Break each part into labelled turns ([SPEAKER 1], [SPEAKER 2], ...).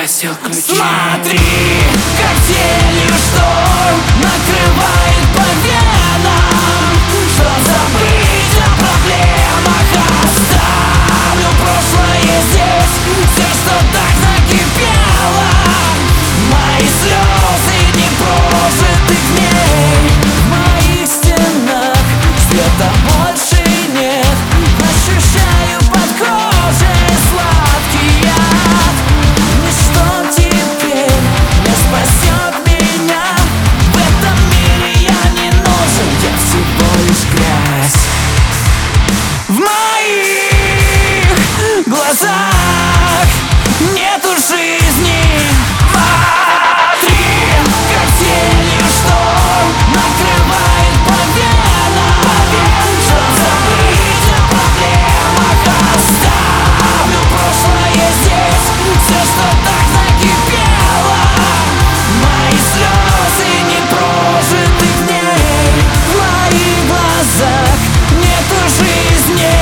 [SPEAKER 1] просил ключи.
[SPEAKER 2] Смотри, как тенью шторм накрывает по венам. Чтоб забыть о проблемах, оставлю прошлое здесь. Все, что так накипело, мои слезы непрожитых дней. В моих стенах света больше нет. Ощущаю под кожей сладкий яд. Ничто теперь не спасет меня. В этом мире я не нужен, я всего лишь грязь. В моих глазах нету жизни. Смотри, как тенью шторм накрывает по венам. Чтоб забыть о проблемах, оставлю прошлое здесь. Все, что так накипело, мои слезы непрожитых дней. В моих глазах нету жизни.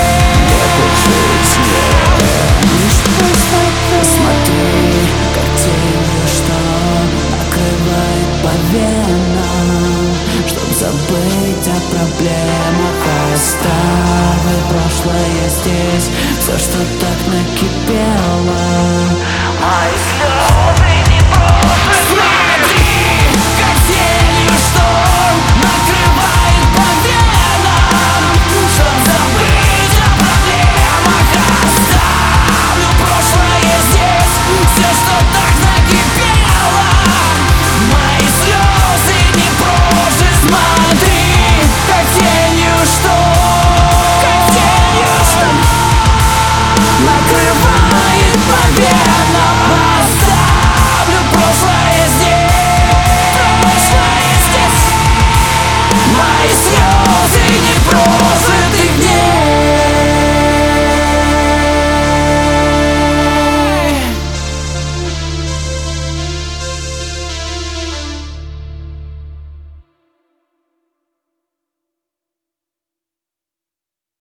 [SPEAKER 2] Смотри, как тенью шторм накрывает по венам. Чтоб забыть о проблемах, оставить прошлое здесь. Все, что так накипело, мои слезы непрожитые. Смотри, как тенью шторм накрывает по венам. Чтоб забыть о проблемах, оставлю прошлое здесь. Все, что так накипело, мои слезы непрожитые. Смотри, как тенью шторм накрывает по венам. Оставлю прошлое здесь. Мои слезы